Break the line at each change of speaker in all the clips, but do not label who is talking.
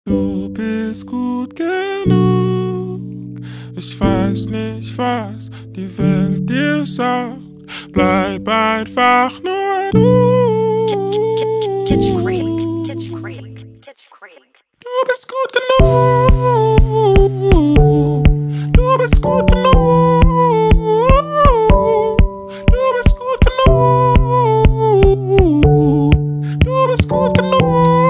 Du bist gut genug. Ich weiß nicht, was die Welt dir sagt. Bleib einfach nur du. Du bist gut genug. Du bist gut genug. Du bist gut genug. Du bist gut genug.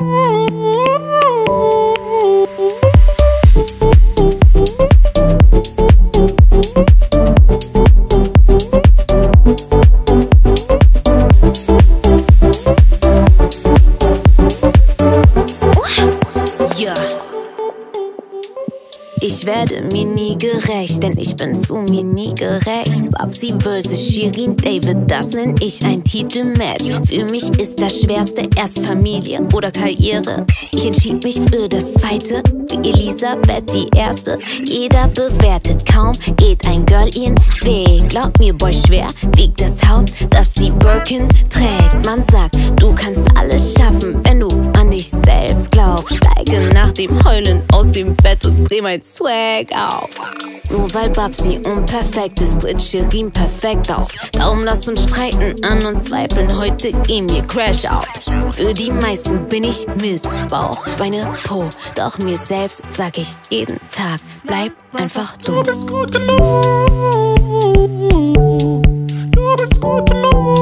Ich werde mir nie gerecht, denn ich bin zu mir nie gerecht. Babsi vs. Shirin David, das nenn ich ein Titelmatch. Für mich ist das Schwerste erst Familie oder Karriere. Ich entschied mich für das Zweite, wie Elisabeth die Erste. Jeder bewertet, kaum geht ein Girl ihren Weg. Glaub mir, Boy, schwer wiegt das Haupt, das die Birkin trägt. Man sagt, du kannst alles schaffen, wenn du an dich selbst glaubst. Steige nach dem Heulen aus dem Bett und dreh mein Swag auf. Nur weil Babsi unperfekt ist, tritt Shirin perfekt auf. Darum lasst uns streiten, an uns zweifeln, heute gehen wir Crash out. Für die meisten bin ich Miss Bauch, Beine, Po. Doch mir selbst sag ich jeden Tag, bleib einfach du.
Du bist gut genug. Du bist gut genug.